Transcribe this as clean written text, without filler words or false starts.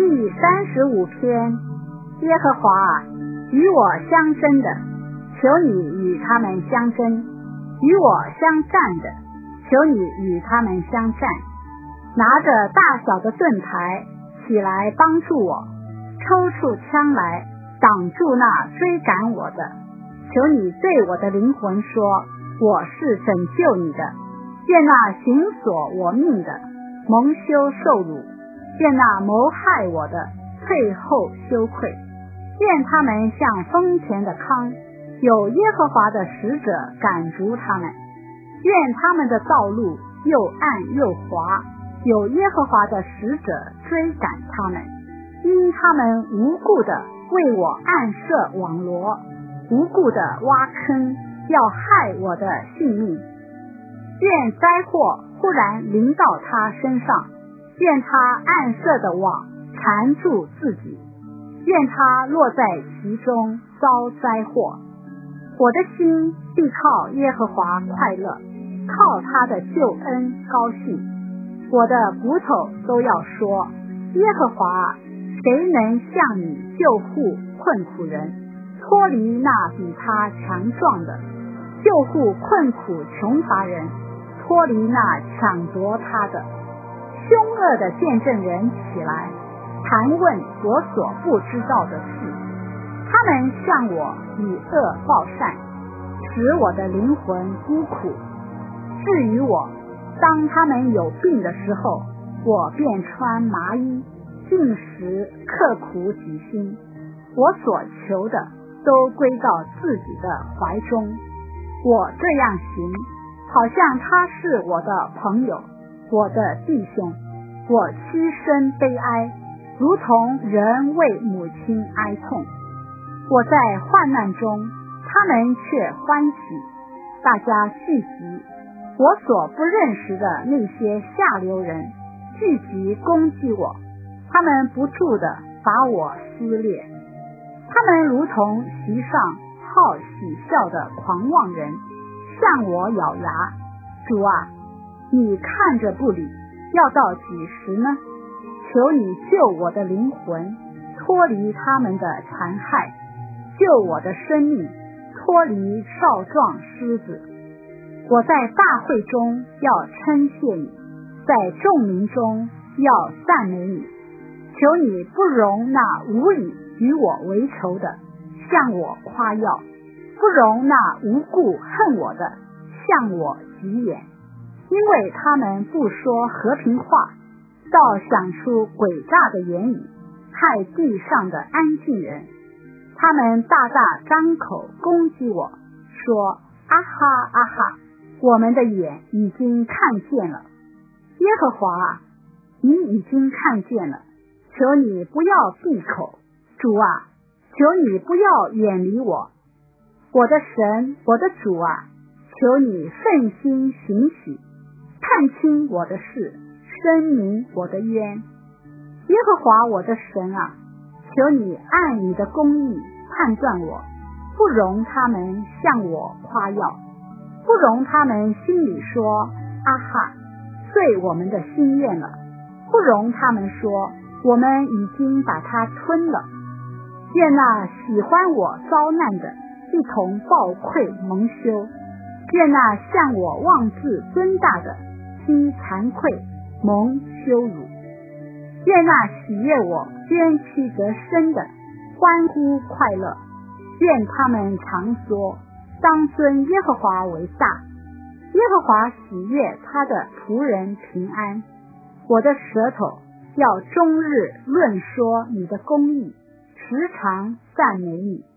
第35篇，耶和华与我相争的，求你与他们相争；与我相战的，求你与他们相战。拿着大小的盾牌起来帮助我，抽出枪来挡住那追赶我的。求你对我的灵魂说，我是拯救你的。愿那寻索我命的蒙羞受辱，愿那谋害我的退后羞愧。愿他们像风前的糠，有耶和华的使者赶逐他们。愿他们的道路又暗又滑，有耶和华的使者追赶他们。因他们无故的为我暗设网罗，无故的挖坑，要害我的性命。愿灾祸忽然临到他身上，愿他暗设的网缠住自己，愿他落在其中遭灾祸。我的心必靠耶和华快乐，靠他的救恩高兴。我的骨头都要说，耶和华，谁能向你救护困苦人，脱离那比他强壮的，救护困苦穷乏人，脱离那抢夺他的。凶恶的见证人起来，谈问我所不知道的事，他们向我以恶报善，使我的灵魂孤苦。至于我，当他们有病的时候，我便穿麻衣，进食，刻苦己心。我所求的都归到自己的怀中。我这样行，好像他是我的朋友，我的弟兄。我屈身悲哀，如同人为母亲哀痛。我在患难中，他们却欢喜，大家聚集。我所不认识的那些下流人聚集攻击我，他们不住地把我撕裂。他们如同席上好喜笑的狂妄人，向我咬牙。主啊，你看着不理，要到几时呢？求你救我的灵魂，脱离他们的残害，救我的生命，脱离少壮狮子。我在大会中要称谢你，在众民中要赞美你。求你不容那无理与我为仇的向我夸耀，不容那无故恨我的向我挤眼。因为他们不说和平话，倒想出诡诈的言语，害地上的安静人。他们大大张口攻击我，说啊哈啊哈，我们的眼已经看见了。耶和华，你已经看见了，求你不要闭口。主啊，求你不要远离我。我的神，我的主啊，求你奋心寻许，看清我的事，申明我的冤。耶和华我的神啊，求你按你的公义判断我，不容他们向我夸耀，不容他们心里说啊哈，遂我们的心愿了，不容他们说我们已经把它吞了。愿那喜欢我遭难的一同抱愧蒙羞，愿那向我妄自尊大的披惭愧蒙羞辱。愿那喜悦我冤屈得生的欢呼快乐。愿他们常说，当尊耶和华为大。耶和华喜悦他的仆人平安。我的舌头要终日论说你的公义，时常赞美你。